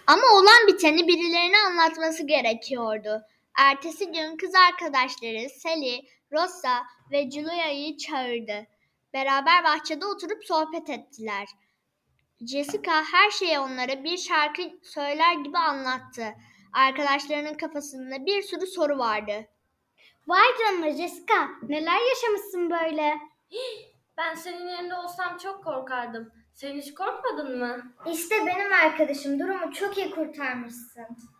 Ama olan biteni birilerine anlatması gerekiyordu. Ertesi gün kız arkadaşları Sally, Rosa ve Julia'yı çağırdı. Beraber bahçede oturup sohbet ettiler. Jessica her şeyi onlara bir şarkı söyler gibi anlattı. Arkadaşlarının kafasında bir sürü soru vardı. Vay canına Jessica, neler yaşamışsın böyle? Ben senin yerinde olsam çok korkardım. Sen hiç korkmadın mı? İşte benim arkadaşım, durumu çok iyi kurtarmışsın.